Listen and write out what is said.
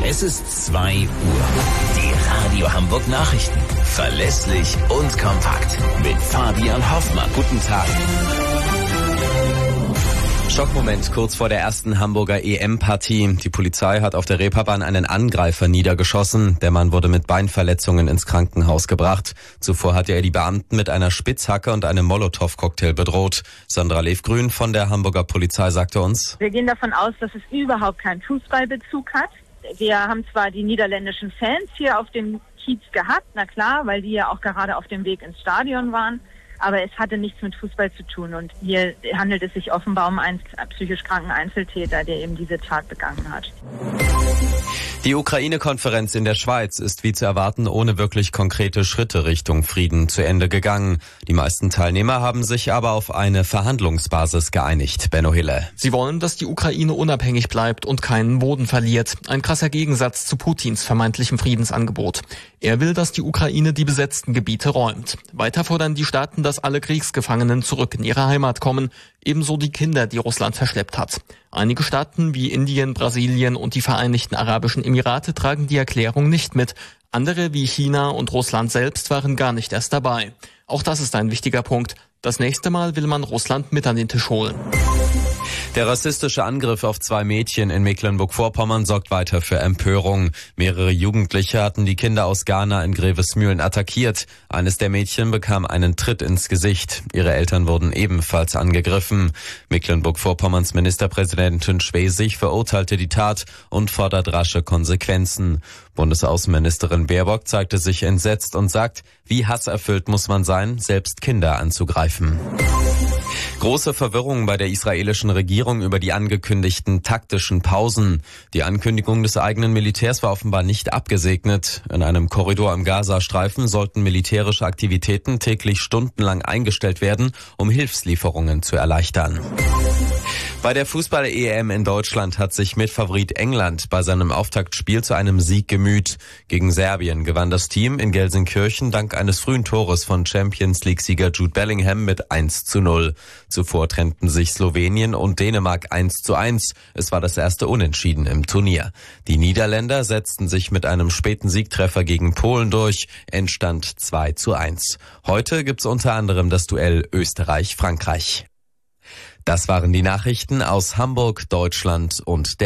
Es ist 2 Uhr. Die Radio Hamburg Nachrichten. Verlässlich und kompakt. Mit Fabian Hoffmann. Guten Tag. Schockmoment kurz vor der ersten Hamburger EM-Partie. Die Polizei hat auf der Reeperbahn einen Angreifer niedergeschossen. Der Mann wurde mit Beinverletzungen ins Krankenhaus gebracht. Zuvor hatte er die Beamten mit einer Spitzhacke und einem Molotow-Cocktail bedroht. Sandra Levgrün von der Hamburger Polizei sagte uns: Wir gehen davon aus, dass es überhaupt keinen Fußballbezug hat. Wir haben zwar die niederländischen Fans hier auf dem Kiez gehabt, na klar, weil die ja auch gerade auf dem Weg ins Stadion waren. Aber es hatte nichts mit Fußball zu tun und hier handelt es sich offenbar um einen psychisch kranken Einzeltäter, der eben diese Tat begangen hat. Die Ukraine-Konferenz in der Schweiz ist wie zu erwarten ohne wirklich konkrete Schritte Richtung Frieden zu Ende gegangen. Die meisten Teilnehmer haben sich aber auf eine Verhandlungsbasis geeinigt. Benno Hille. Sie wollen, dass die Ukraine unabhängig bleibt und keinen Boden verliert. Ein krasser Gegensatz zu Putins vermeintlichem Friedensangebot. Er will, dass die Ukraine die besetzten Gebiete räumt. Weiter fordern die Staaten, dass alle Kriegsgefangenen zurück in ihre Heimat kommen, ebenso die Kinder, die Russland verschleppt hat. Einige Staaten wie Indien, Brasilien und die Vereinigten Arabischen Emirate tragen die Erklärung nicht mit. Andere wie China und Russland selbst waren gar nicht erst dabei. Auch das ist ein wichtiger Punkt. Das nächste Mal will man Russland mit an den Tisch holen. Der rassistische Angriff auf 2 Mädchen in Mecklenburg-Vorpommern sorgt weiter für Empörung. Mehrere Jugendliche hatten die Kinder aus Ghana in Grevesmühlen attackiert. Eines der Mädchen bekam einen Tritt ins Gesicht. Ihre Eltern wurden ebenfalls angegriffen. Mecklenburg-Vorpommerns Ministerpräsidentin Schwesig verurteilte die Tat und fordert rasche Konsequenzen. Bundesaußenministerin Baerbock zeigte sich entsetzt und sagt, wie hasserfüllt muss man sein, selbst Kinder anzugreifen. Große Verwirrung bei der israelischen Regierung über die angekündigten taktischen Pausen. Die Ankündigung des eigenen Militärs war offenbar nicht abgesegnet. In einem Korridor im Gazastreifen sollten militärische Aktivitäten täglich stundenlang eingestellt werden, um Hilfslieferungen zu erleichtern. Bei der Fußball-EM in Deutschland hat sich Mitfavorit England bei seinem Auftaktspiel zu einem Sieg gemüht. Gegen Serbien gewann das Team in Gelsenkirchen dank eines frühen Tores von Champions-League-Sieger Jude Bellingham mit 1:0. Zuvor trennten sich Slowenien und Dänemark 1:1. Es war das erste Unentschieden im Turnier. Die Niederländer setzten sich mit einem späten Siegtreffer gegen Polen durch. Endstand 2:1. Heute gibt's unter anderem das Duell Österreich-Frankreich. Das waren die Nachrichten aus Hamburg, Deutschland und der